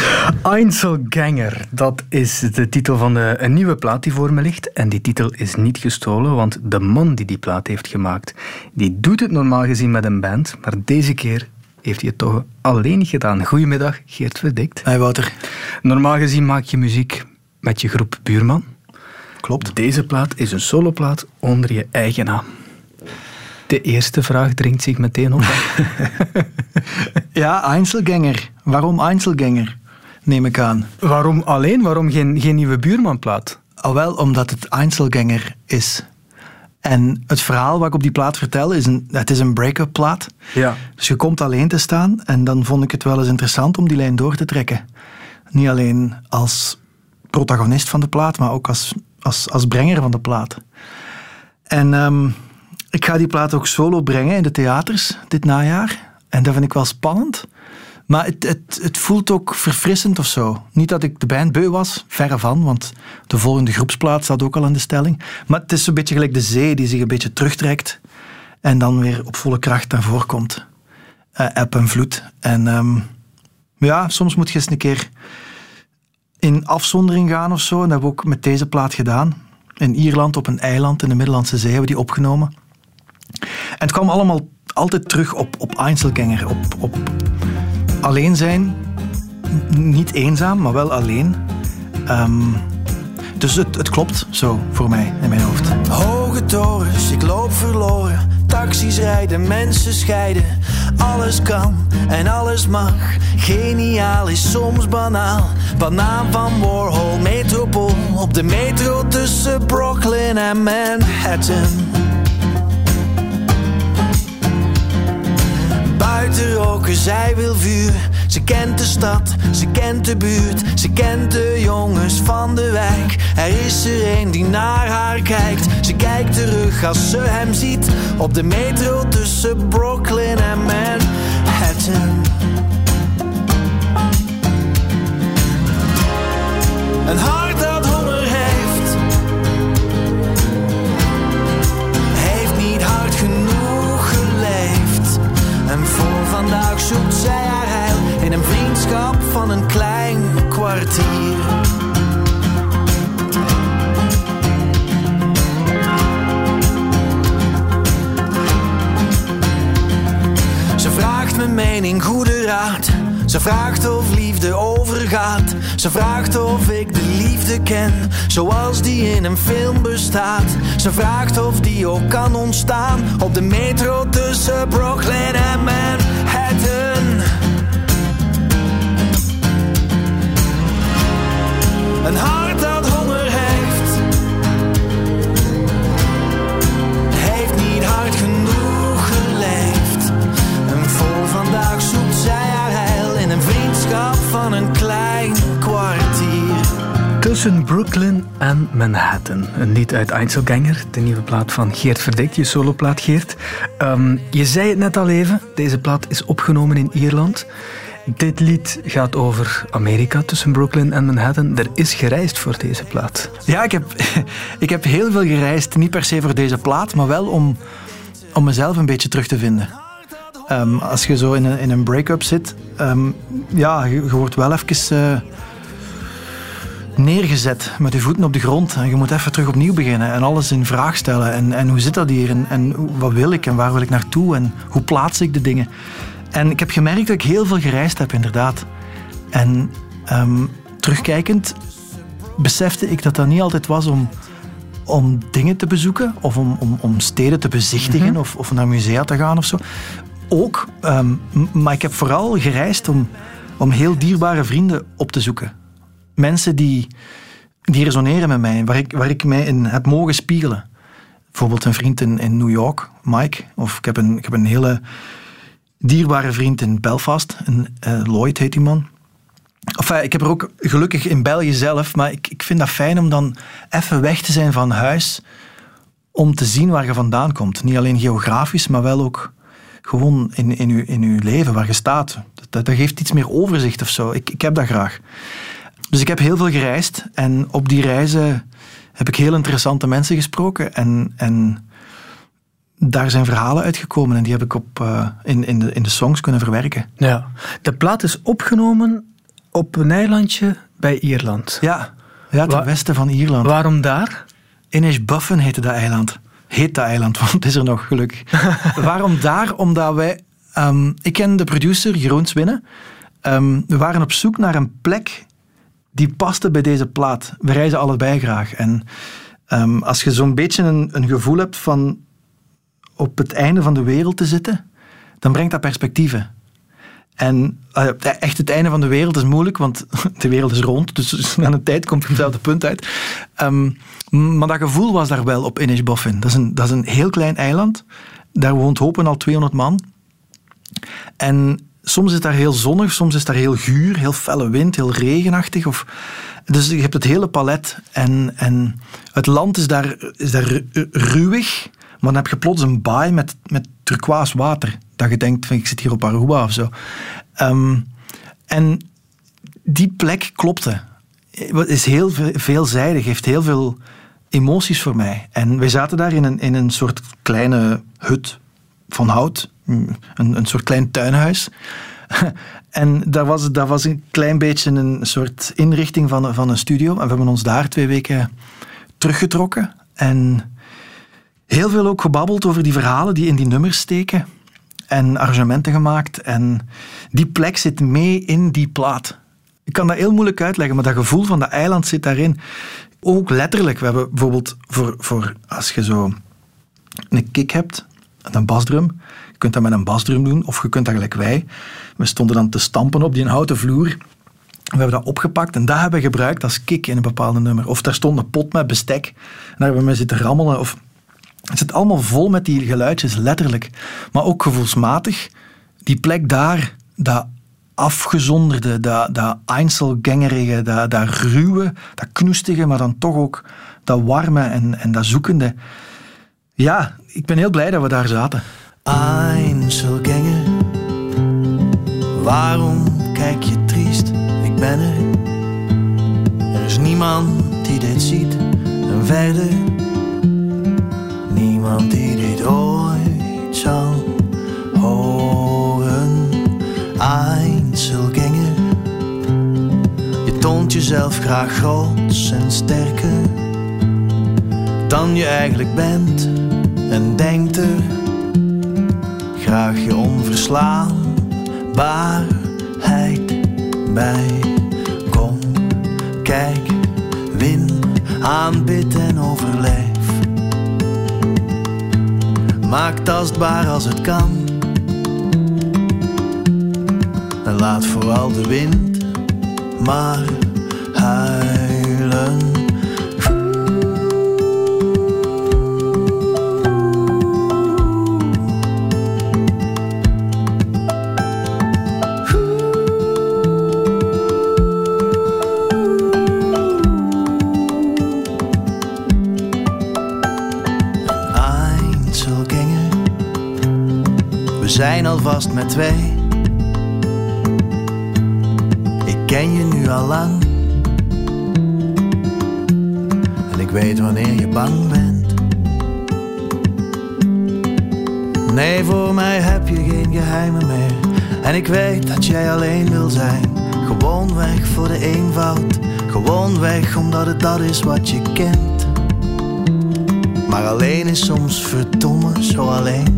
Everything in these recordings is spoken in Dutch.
Einzelgänger, dat is de titel van een nieuwe plaat die voor me ligt. En die titel is niet gestolen, want de man die plaat heeft gemaakt, die doet het normaal gezien met een band, maar deze keer heeft hij het toch alleen gedaan. Goedemiddag, Geert Verdikt. Hey Wouter. Normaal gezien maak je muziek met je groep Buurman. Klopt. Deze plaat is een soloplaat onder je eigen naam. De eerste vraag dringt zich meteen op. Ja, Einzelgänger. Waarom Einzelgänger, neem ik aan. Waarom alleen? Waarom geen nieuwe Buurmanplaat? Wel, omdat het Einzelgänger is. En het verhaal wat ik op die plaat vertel, het is een break-up plaat. Ja. Dus je komt alleen te staan en dan vond ik het wel eens interessant om die lijn door te trekken. Niet alleen als protagonist van de plaat, maar ook als brenger van de plaat. En ik ga die plaat ook solo brengen in de theaters dit najaar. En dat vind ik wel spannend. Maar het voelt ook verfrissend of zo. Niet dat ik de band beu was, verre van, want de volgende groepsplaat staat ook al in de stelling. Maar het is een beetje gelijk de zee die zich een beetje terugtrekt en dan weer op volle kracht naar voren komt. Eb en vloed. En ja, soms moet je eens een keer in afzondering gaan of zo. En dat hebben we ook met deze plaat gedaan. In Ierland, op een eiland in de Middellandse Zee, hebben we die opgenomen. En het kwam allemaal altijd terug op Einzelgänger, op alleen zijn. Niet eenzaam, maar wel alleen. Dus het klopt zo voor mij in mijn hoofd. Hoge torens, ik loop verloren. Taxis rijden, mensen scheiden. Alles kan en alles mag. Geniaal is soms banaal. Banaan van Warhol, metropool. Op de metro tussen Brooklyn en Manhattan. Buiten roken, zij wil vuur. Ze kent de stad, ze kent de buurt. Ze kent de jongens van de wijk. Er is er een die naar haar kijkt. Ze kijkt terug als ze hem ziet. Op de metro tussen Brooklyn en Manhattan. Een hart dat honger heeft. Heeft niet hard genoeg geleefd. En voor vandaag zoekt zij haar heil in een vriendschap van een klein kwartier. Ze vraagt mijn mening, goede raad. Ze vraagt of liefde overgaat. Ze vraagt of ik de liefde ken, zoals die in een film bestaat. Ze vraagt of die ook kan ontstaan op de metro tussen Brooklyn en Manhattan. Een hart dat honger heeft. Heeft niet hard genoeg geleefd. En voor vandaag zoekt zij haar heil in een vriendschap van een klein kwartier. Tussen Brooklyn en Manhattan. Een lied uit Einzelgänger, de nieuwe plaat van Geert Verdikt, je soloplaat, Geert. Je zei het net al even, deze plaat is opgenomen in Ierland. Dit lied gaat over Amerika, tussen Brooklyn en Manhattan. Er is gereisd voor deze plaat. Ja, ik heb heel veel gereisd. Niet per se voor deze plaat, maar wel om mezelf een beetje terug te vinden. Als je zo in een break-up zit, ja, je wordt wel even neergezet met je voeten op de grond. En je moet even terug opnieuw beginnen en alles in vraag stellen. En hoe zit dat hier? En wat wil ik? En waar wil ik naartoe? En hoe plaats ik de dingen? En ik heb gemerkt dat ik heel veel gereisd heb, inderdaad. En terugkijkend besefte ik dat dat niet altijd was om dingen te bezoeken of om steden te bezichtigen of naar musea te gaan of zo. Ook, maar ik heb vooral gereisd om heel dierbare vrienden op te zoeken. Mensen die resoneren met mij, waar ik mij in heb mogen spiegelen. Bijvoorbeeld een vriend in New York, Mike. Of ik heb een hele dierbare vriend in Belfast. Lloyd heet die man. Enfin, ik heb er ook gelukkig in België zelf, maar ik vind dat fijn om dan even weg te zijn van huis om te zien waar je vandaan komt. Niet alleen geografisch, maar wel ook gewoon in uw leven, waar je staat. Dat geeft iets meer overzicht of zo. Ik heb dat graag. Dus ik heb heel veel gereisd en op die reizen heb ik heel interessante mensen gesproken en daar zijn verhalen uitgekomen en die heb ik in de songs kunnen verwerken. Ja. De plaat is opgenomen op een eilandje bij Ierland. Ja, ten westen van Ierland. Waarom daar? Inishbofin heette dat eiland. Heet dat eiland, want het is er nog, gelukkig. Waarom daar? Omdat wij... ik ken de producer, Jeroen Swinnen. We waren op zoek naar een plek die paste bij deze plaat. We reizen allebei graag. En als je zo'n beetje een gevoel hebt van op het einde van de wereld te zitten, dan brengt dat perspectieven. En echt het einde van de wereld is moeilijk, want de wereld is rond, dus aan een tijd komt je op hetzelfde punt uit. Maar dat gevoel was daar wel op Inishbofin. Dat is een heel klein eiland. Daar woont hopen al 200 man. En soms is het daar heel zonnig, soms is het daar heel guur, heel felle wind, heel regenachtig. Dus je hebt het hele palet. En het land is daar ruwig, maar dan heb je plots een baai met turquoise water. Dat je denkt, ik zit hier op Aruba of zo. En die plek klopte. Het is heel veelzijdig, heeft heel veel emoties voor mij. En wij zaten daar in een soort kleine hut van hout. Een soort klein tuinhuis. En dat was een klein beetje een soort inrichting van een studio. En we hebben ons daar 2 weken teruggetrokken. En heel veel ook gebabbeld over die verhalen die in die nummers steken. En arrangementen gemaakt. En die plek zit mee in die plaat. Ik kan dat heel moeilijk uitleggen, maar dat gevoel van dat eiland zit daarin. Ook letterlijk. We hebben bijvoorbeeld voor als je zo een kick hebt, een basdrum. Je kunt dat met een basdrum doen, of je kunt dat gelijk wij. We stonden dan te stampen op die houten vloer. We hebben dat opgepakt en dat hebben we gebruikt als kick in een bepaalde nummer. Of daar stond een pot met bestek en daar hebben we mee zitten rammelen. Of het zit allemaal vol met die geluidjes, letterlijk. Maar ook gevoelsmatig. Die plek daar, dat afgezonderde, dat Einzelgängerige, dat ruwe, dat knoestige, maar dan toch ook dat warme en dat zoekende. Ja, ik ben heel blij dat we daar zaten. Einzelgänger, waarom kijk je triest? Ik ben er. Er is niemand die dit ziet en verder niemand die dit ooit zal horen. Einzelgänger, je toont jezelf graag groots en sterker dan je eigenlijk bent en denkt er graag je onverslaanbaarheid bij. Kom, kijk, win, aanbid en overleef. Maak tastbaar als het kan. En laat vooral de wind maar huilen. We zijn alvast met 2. Ik ken je nu al lang. En ik weet wanneer je bang bent. Nee, voor mij heb je geen geheimen meer. En ik weet dat jij alleen wil zijn. Gewoon weg voor de eenvoud. Gewoon weg omdat het dat is wat je kent. Maar alleen is soms verdomme zo alleen.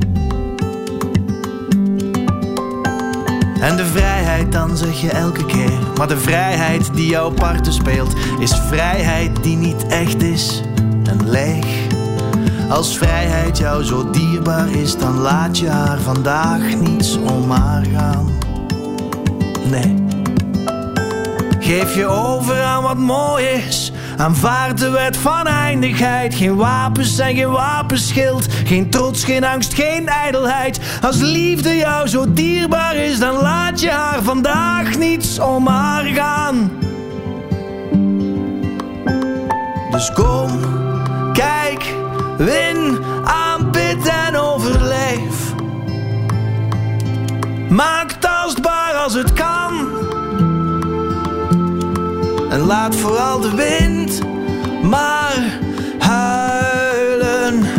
En de vrijheid, dan zeg je elke keer. Maar de vrijheid die jouw parten speelt, is vrijheid die niet echt is en leeg. Als vrijheid jou zo dierbaar is, dan laat je haar vandaag niets om haar gaan. Nee. Geef je over aan wat mooi is. Aanvaard de wet van eindigheid. Geen wapens en geen wapenschild. Geen trots, geen angst, geen ijdelheid. Als liefde jou zo dierbaar is, dan laat je haar vandaag niets om haar gaan. Dus kom, kijk, win, aanbid en overleef. Maak tastbaar als het kan. En laat vooral de wind maar huilen.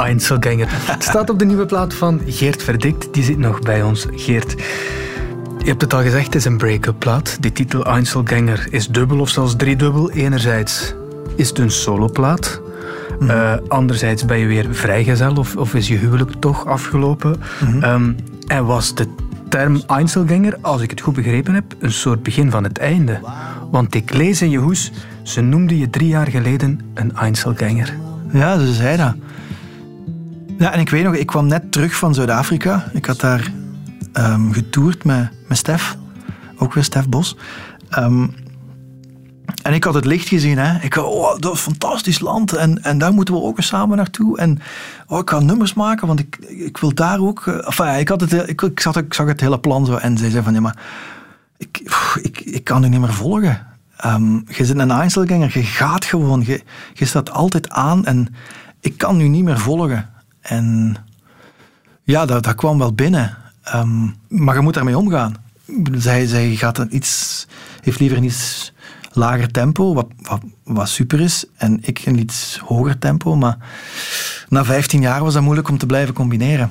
Einzelgänger. Het staat op de nieuwe plaat van Geert Verdikt. Die zit nog bij ons. Geert, je hebt het al gezegd, het is een break-up plaat. Die titel Einzelgänger is dubbel of zelfs driedubbel. Enerzijds is het een soloplaat. Anderzijds ben je weer vrijgezel of is je huwelijk toch afgelopen. En was de term Einzelgänger, als ik het goed begrepen heb, een soort begin van het einde. Want ik lees in je hoes, ze noemde je 3 jaar geleden een Einzelgänger. Ja, ze zei dat. Ja, en ik weet nog, ik kwam net terug van Zuid-Afrika. Ik had daar getoerd met Stef. Ook weer Stef Bos. En ik had het licht gezien. Hè. Ik dacht, dat is een fantastisch land. En daar moeten we ook eens samen naartoe. En ik ga nummers maken, want ik wil daar ook... ik zag het hele plan zo. En zij zei van, ja, maar ik kan u niet meer volgen. Je zit een Einzelgänger, je gaat gewoon. Je staat altijd aan en ik kan u niet meer volgen. En ja, dat kwam wel binnen. Maar je moet daarmee omgaan. Zij heeft liever een iets lager tempo, wat super is. En ik een iets hoger tempo. Maar na 15 jaar was dat moeilijk om te blijven combineren.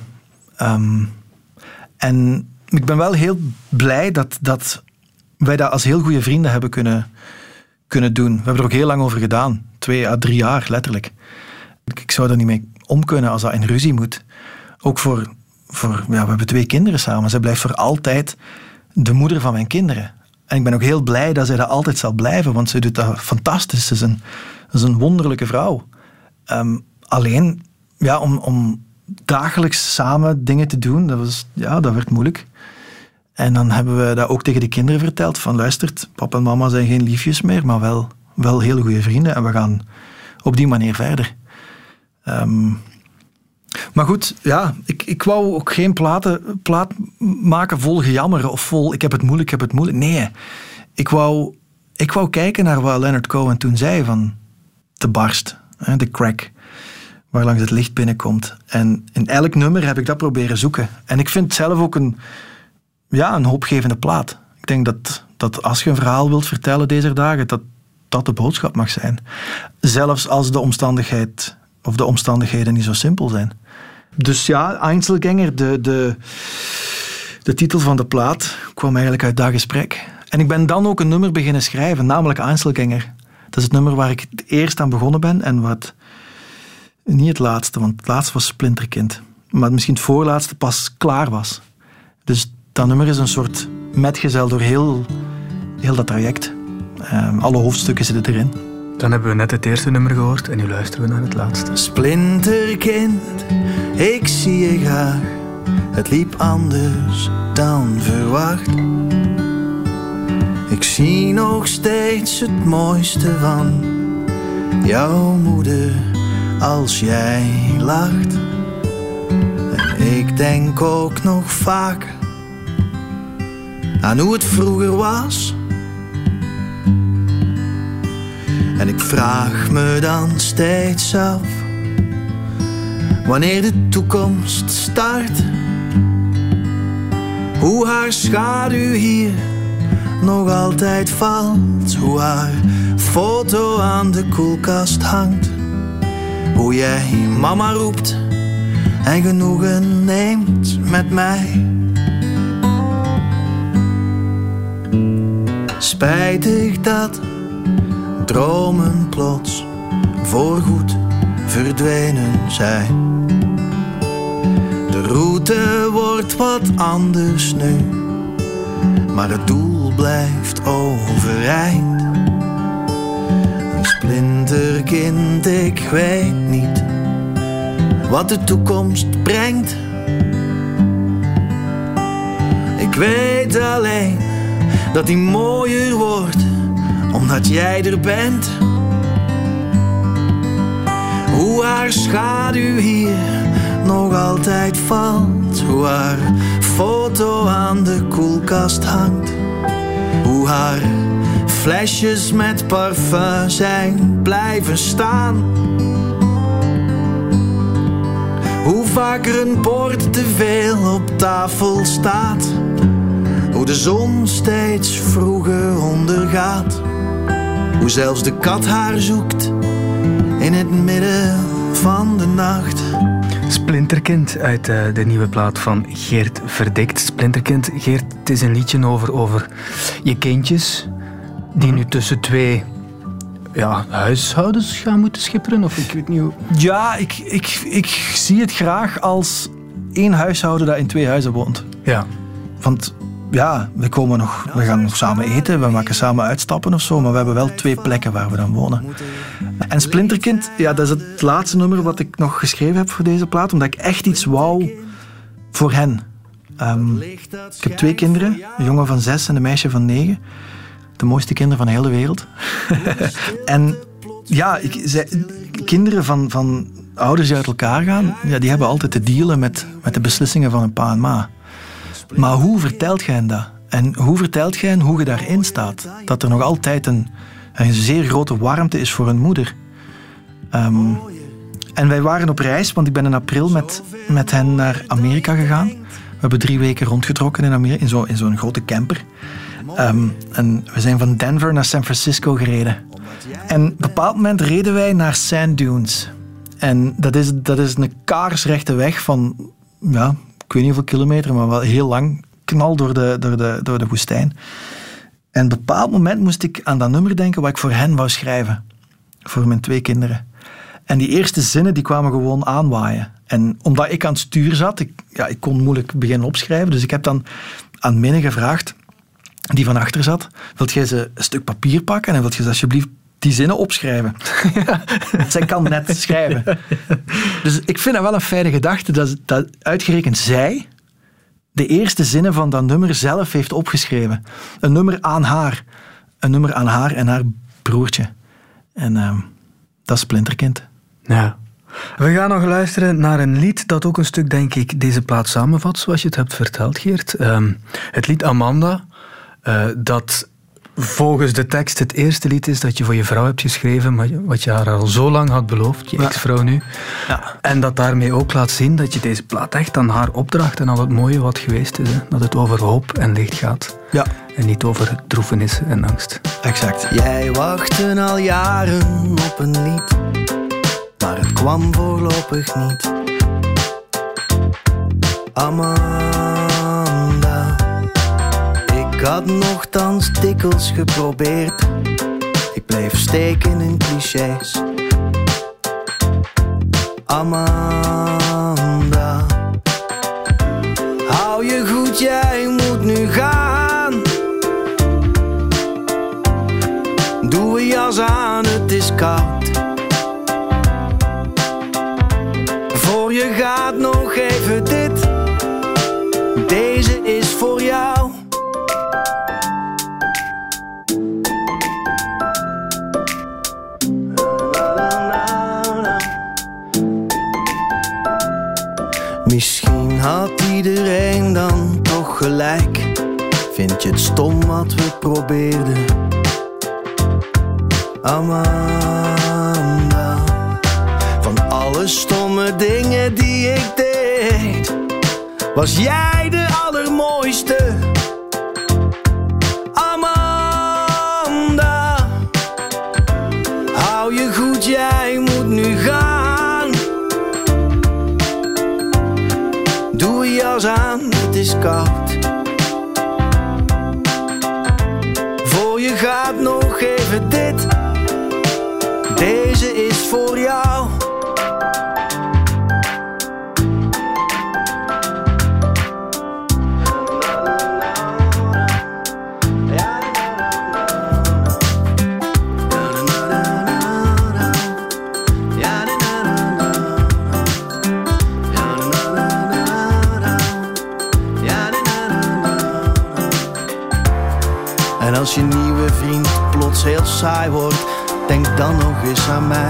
En ik ben wel heel blij dat wij dat als heel goede vrienden hebben kunnen doen. We hebben er ook heel lang over gedaan. 2 à 3 jaar, letterlijk. Ik zou er niet mee om kunnen als dat in ruzie moet. Ook we hebben 2 kinderen samen. Zij blijft voor altijd de moeder van mijn kinderen. En ik ben ook heel blij dat zij dat altijd zal blijven, want ze doet dat fantastisch. Ze is een wonderlijke vrouw. Alleen, ja, om dagelijks samen dingen te doen, dat werd moeilijk. En dan hebben we dat ook tegen de kinderen verteld, van luistert, papa en mama zijn geen liefjes meer, maar wel hele goede vrienden en we gaan op die manier verder. Maar goed, ja, ik wou ook geen plaat maken vol gejammer of vol ik heb het moeilijk. Nee, ik wou kijken naar wat Leonard Cohen toen zei van de barst, de crack, waar langs het licht binnenkomt. En in elk nummer heb ik dat proberen zoeken. En ik vind het zelf ook een hoopgevende plaat. Ik denk dat als je een verhaal wilt vertellen deze dagen, dat de boodschap mag zijn. Zelfs als de omstandigheden niet zo simpel zijn. Dus ja, Einzelgänger, de titel van de plaat, kwam eigenlijk uit dat gesprek. En ik ben dan ook een nummer beginnen schrijven, namelijk Einzelgänger. Dat is het nummer waar ik het eerst aan begonnen ben en niet het laatste, want het laatste was Splinterkind. Maar misschien het voorlaatste pas klaar was. Dus dat nummer is een soort metgezel door heel dat traject. Alle hoofdstukken zitten erin. Dan hebben we net het eerste nummer gehoord en nu luisteren we naar het laatste. Splinterkind, ik zie je graag. Het liep anders dan verwacht. Ik zie nog steeds het mooiste van jouw moeder als jij lacht. En ik denk ook nog vaak aan hoe het vroeger was. En ik vraag me dan steeds af wanneer de toekomst start. Hoe haar schaduw hier nog altijd valt. Hoe haar foto aan de koelkast hangt. Hoe jij mama roept en genoegen neemt met mij. Spijtig dat dromen plots voorgoed verdwenen zijn. De route wordt wat anders nu, maar het doel blijft overeind. Een splinterkind, ik weet niet wat de toekomst brengt. Ik weet alleen dat die mooier wordt omdat jij er bent. Hoe haar schaduw hier nog altijd valt. Hoe haar foto aan de koelkast hangt. Hoe haar flesjes met parfum zijn blijven staan. Hoe vaak er een bord te veel op tafel staat. Hoe de zon steeds vroeger ondergaat. Hoe zelfs de kat haar zoekt in het midden van de nacht. Splinterkind uit de nieuwe plaat van Geert Verdikt. Splinterkind, Geert, het is een liedje over je kindjes die nu tussen twee huishoudens gaan moeten schipperen, of ik weet niet hoe... Ja, ik zie het graag als één huishouden dat in twee huizen woont. Ja. Want ja, we gaan nog samen eten, we maken samen uitstappen of zo, maar we hebben wel twee plekken waar we dan wonen. En Splinterkind, ja, dat is het laatste nummer wat ik nog geschreven heb voor deze plaat, omdat ik echt iets wou voor hen. Ik heb 2 kinderen, een jongen van 6 en een meisje van 9. De mooiste kinderen van heel de wereld. En ja, kinderen van ouders die uit elkaar gaan, ja, die hebben altijd te dealen met de beslissingen van een pa en ma. Maar hoe vertelt je hen dat? En hoe vertelt je hen hoe je daarin staat? Dat er nog altijd een zeer grote warmte is voor een moeder. En wij waren op reis, want ik ben in april met hen naar Amerika gegaan. We hebben 3 weken rondgetrokken in Amerika, in zo'n grote camper. En we zijn van Denver naar San Francisco gereden. En op een bepaald moment reden wij naar Sand Dunes. En dat is een kaarsrechte weg van, ja, ik weet niet hoeveel kilometer, maar wel heel lang, knal door de woestijn. En op een bepaald moment moest ik aan dat nummer denken wat ik voor hen wou schrijven. Voor mijn 2 kinderen. En die eerste zinnen die kwamen gewoon aanwaaien. En omdat ik aan het stuur zat, ik kon moeilijk beginnen opschrijven, dus ik heb dan aan Minne gevraagd, die van achter zat, wilt jij ze een stuk papier pakken en wilt je ze alsjeblieft die zinnen opschrijven? Zij kan net schrijven. Dus ik vind dat wel een fijne gedachte, dat uitgerekend zij de eerste zinnen van dat nummer zelf heeft opgeschreven. Een nummer aan haar. Een nummer aan haar en haar broertje. En dat is Splinterkind. Ja. We gaan nog luisteren naar een lied dat ook een stuk, denk ik, deze plaat samenvat, zoals je het hebt verteld, Geert. Het lied Amanda, dat volgens de tekst het eerste lied is dat je voor je vrouw hebt geschreven, maar wat je haar al zo lang had beloofd, je ex-vrouw nu. Ja. En dat daarmee ook laat zien dat je deze plaat echt aan haar opdraagt en al het mooie wat geweest is. Hè? Dat het over hoop en licht gaat. Ja. En niet over droefenis en angst. Exact. Jij wachtte al jaren op een lied, maar het kwam voorlopig niet. Amanda, ik had nochtans dikwijls geprobeerd. Ik bleef steken in clichés. Amanda, hou je goed, jij moet nu gaan. Doe je jas aan, het is koud. Voor je gaat nog even dit. Deze is voor jou. Misschien had iedereen dan toch gelijk. Vind je het stom wat we probeerden? Amanda, van alle stomme dingen die ik deed, was jij de allermooiste. Amanda, hou je goed, jij moet nu gaan. Doe je jas aan, het is koud. Voor je gaat nog even dit. Deze is voor jou. En als je nieuwe vriend plots heel saai wordt, denk dan nog eens aan mij.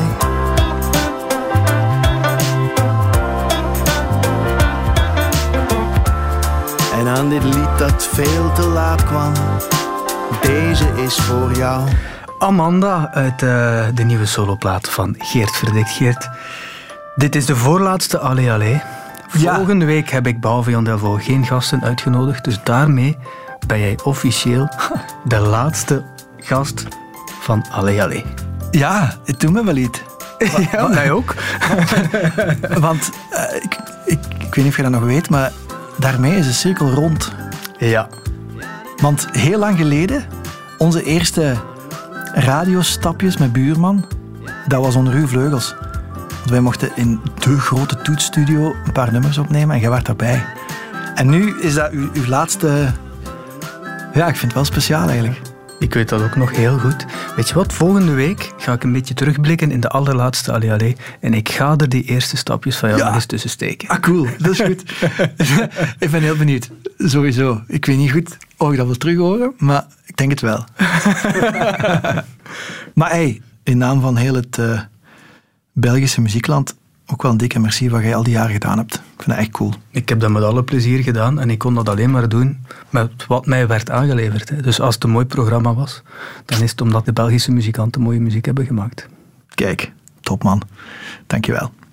En aan dit lied dat veel te laat kwam. Deze is voor jou. Amanda uit de nieuwe soloplaat van Geert Verdikt. Geert, dit is de voorlaatste Allee Allee. Volgende week heb ik behalve Jan Delvaux geen gasten uitgenodigd. Dus daarmee ben jij officieel de laatste gast van Allee Allee. Ja, het doet me wel iets. Ja, mij ook. Want ik weet niet of je dat nog weet, maar daarmee is de cirkel rond. Ja. Want heel lang geleden, onze eerste radiostapjes met Buurman, dat was onder uw vleugels. Want wij mochten in de grote toetsstudio een paar nummers opnemen en jij werd daarbij. En nu is dat uw laatste... Ja, ik vind het wel speciaal eigenlijk. Ik weet dat ook nog heel goed. Weet je wat, volgende week ga ik een beetje terugblikken in de allerlaatste Allee Allee en ik ga er die eerste stapjes van jou nog eens tussen steken. Ah, cool. Dat is goed. Ik ben heel benieuwd. Sowieso. Ik weet niet goed of ik dat wil terug horen, maar ik denk het wel. Maar hey, in naam van heel het Belgische muziekland ook wel een dikke merci wat jij al die jaren gedaan hebt. Ik vind dat echt cool. Ik heb dat met alle plezier gedaan en ik kon dat alleen maar doen met wat mij werd aangeleverd. Hè. Dus als het een mooi programma was, dan is het omdat de Belgische muzikanten mooie muziek hebben gemaakt. Kijk, top man. Dankjewel.